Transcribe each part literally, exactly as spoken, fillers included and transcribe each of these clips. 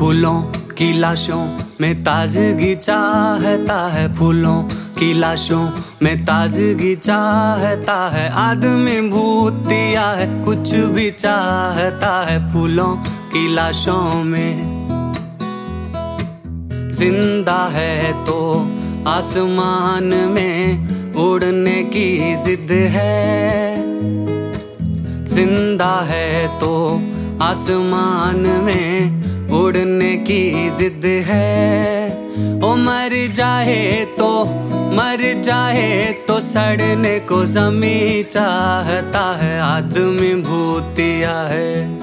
फूलों की लाशों में ताजगी चाहता है, फूलों की लाशों में ताजगी चाहता है। आदमी भूतिया है, कुछ भी चाहता है। फूलों की लाशों में जिंदा है तो आसमान में उड़ने की जिद है। जिंदा है तो आसमान में उड़ने की जिद है। ओ मर जाए तो मर जाए तो सड़ने को ज़मीं चाहता है। आदमी भूतिया है।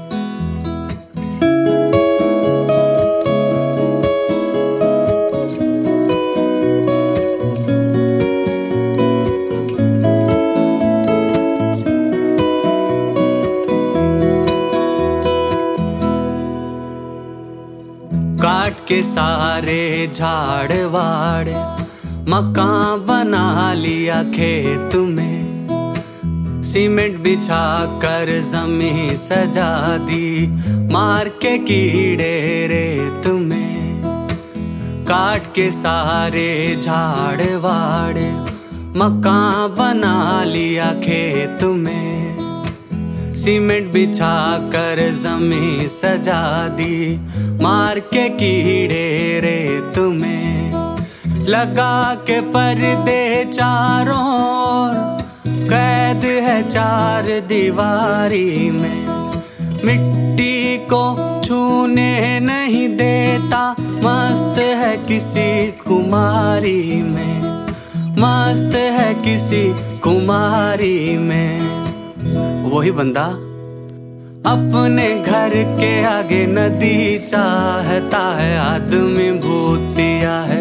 काट के सारे झाड़ वाड़ मकान बना लिया खेत में। सीमेंट बिछा कर जमीन सजा दी, मार के कीड़े रेत में। काट के सारे झाड़ वाड़ मकान बना लिया खेत में। सीमेंट बिछा कर जमीन सजा दी, मार के कीड़े रेत में। लगा के पर्दे चारों ओर, कैद है चार दीवारी में। मिट्टी को छूने नहीं देता, मस्त है किसी कुमारी में। मस्त है किसी कुमारी में। वही बंदा अपने घर के आगे नदी चाहता है। आदमी भूतिया है।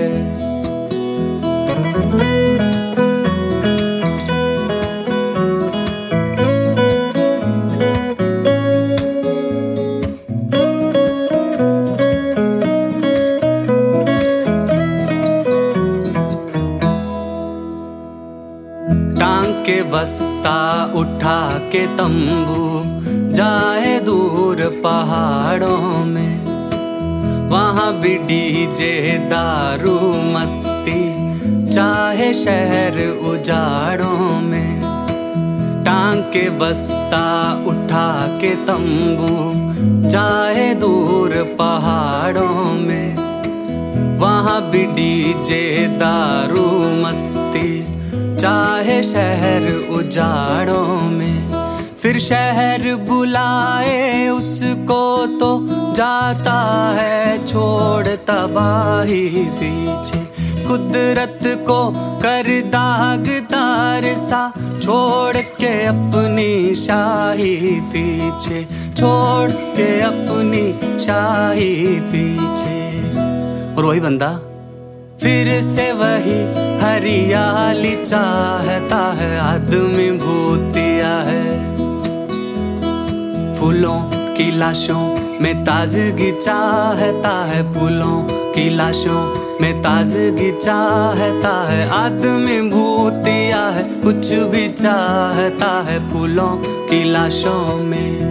टांग के बस्ता उठा के तंबू जाए दूर पहाड़ों में। वहाँ भी डीजे दारू मस्ती चाहे शहर उजाड़ों में। टांग के बस्ता उठा के तंबू जाए दूर पहाड़ों में। वहाँ भी डीजे दारू मस्ती चाहे शहर उजाड़ों में। फिर शहर बुलाए उसको तो जाता है छोड़ तबाही पीछे। कुदरत को कर दागदार सा, छोड़ के अपनी शाही पीछे। छोड़ के अपनी शाही पीछे। और वही बंदा फिर से वही हरियाली चाहता है। आदमी भूतिया है। फूलों की लाशों में ताजगी चाहता है, फूलों की लाशों में ताजगी चाहता है। आदमी भूतिया है, कुछ भी चाहता है फूलों की लाशों में।